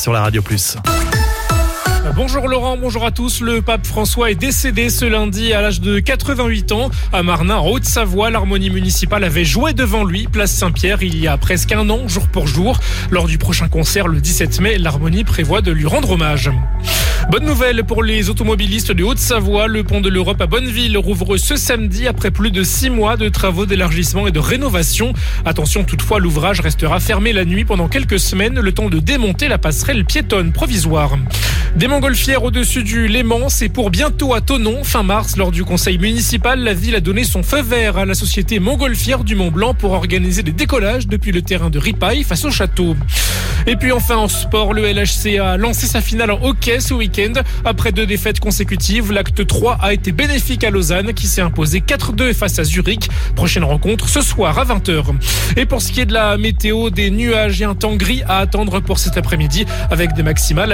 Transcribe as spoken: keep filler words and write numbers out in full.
sur la Radio Plus. Bonjour Laurent, bonjour à tous. Le pape François est décédé ce lundi à l'âge de quatre-vingt-huit ans. À Marnin, en Haute-Savoie, l'harmonie municipale avait joué devant lui, place Saint-Pierre, il y a presque un an, jour pour jour. Lors du prochain concert, le dix-sept mai, l'harmonie prévoit de lui rendre hommage. Bonne nouvelle pour les automobilistes de Haute-Savoie. Le pont de l'Europe à Bonneville rouvre ce samedi après plus de six mois de travaux d'élargissement et de rénovation. Attention toutefois, l'ouvrage restera fermé la nuit pendant quelques semaines, le temps de démonter la passerelle piétonne provisoire. Des montgolfières au-dessus du Léman, c'est pour bientôt à Thonon. Fin mars, lors du conseil municipal, la ville a donné son feu vert à la société montgolfière du Mont-Blanc pour organiser des décollages depuis le terrain de Ripaille face au château. Et puis enfin en sport, le L H C a lancé sa finale en hockey ce week-end. Après deux défaites consécutives, l'acte trois a été bénéfique à Lausanne qui s'est imposé quatre deux face à Zurich. Prochaine rencontre ce soir à vingt heures. Et pour ce qui est de la météo, des nuages et un temps gris à attendre pour cet après-midi avec des maximales